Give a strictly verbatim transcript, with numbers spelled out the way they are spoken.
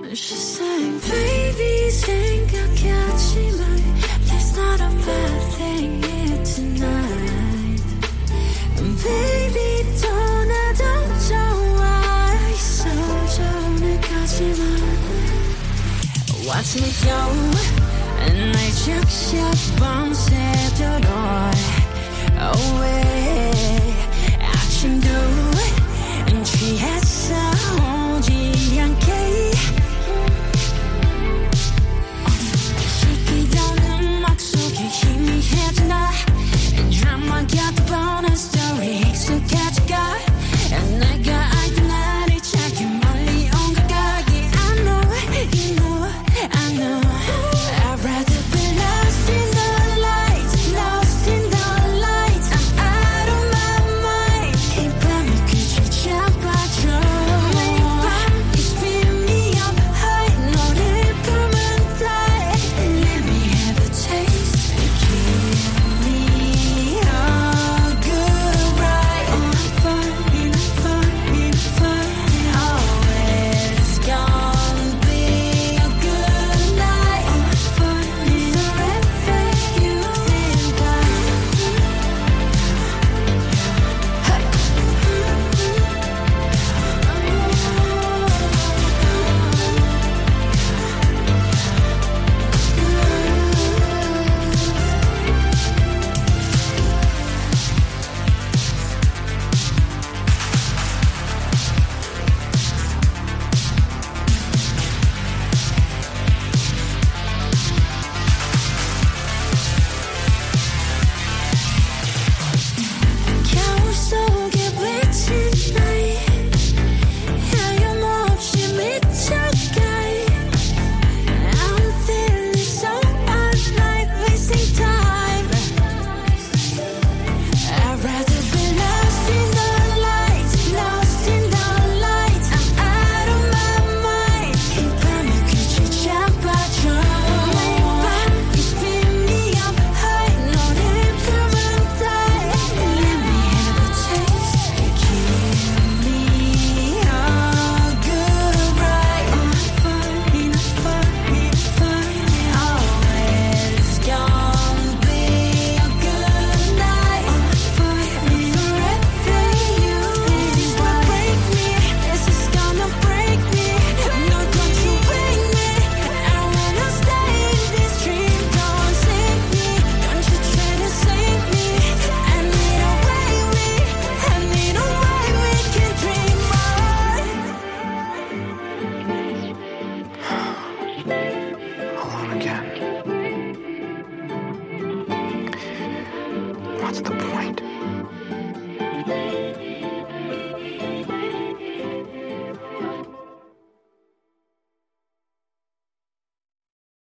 She sang, baby 생각하지 마. There's not a bad thing here tonight. Baby 떠나도 좋아. 있어 오늘까지만. Watch me go. 날 즉시 밤새도록 away. 아침도 취했어 오지 않게. 시키던 음악 속에 희미해진다. Drama got the bonus story. 익숙해져가 내가 알던 나를 찾기 멀리 온 걸까. Yeah, I know, you know, I know. I'd rather be lost in the lights, lost in the lights. I'm out of my mind. 이 밤을 그저 잡아줘. 매일 밤 you spin me up high. 너를 부르면 die. Let me have a taste. Give me a good ride. Enough fun, enough fun, enough fun. Oh, it's gonna be a good night. Enough fun, forever you and I. 겨울 속에 비친 나이 하염없이 미쳐가. I'm feeling so alive, wasting time. I'd rather be lost in the lights, lost in the lights. I'm out of my mind. 이 밤을 그저 잡아줘. 매일 밤 you spin me up high. 너를 부르면 die. Let me have a taste. Give me a good ride. Enough fun, enough fun, enough fun. Oh, it's gonna be a good night. Enough fun, forever you and I. This will break me. This is gonna break me. No, don't you break me. I wanna stay in this dream. Don't save me. Don't you try to save me. I need a way we, I need a way we can dream more. Alone again. What's the point?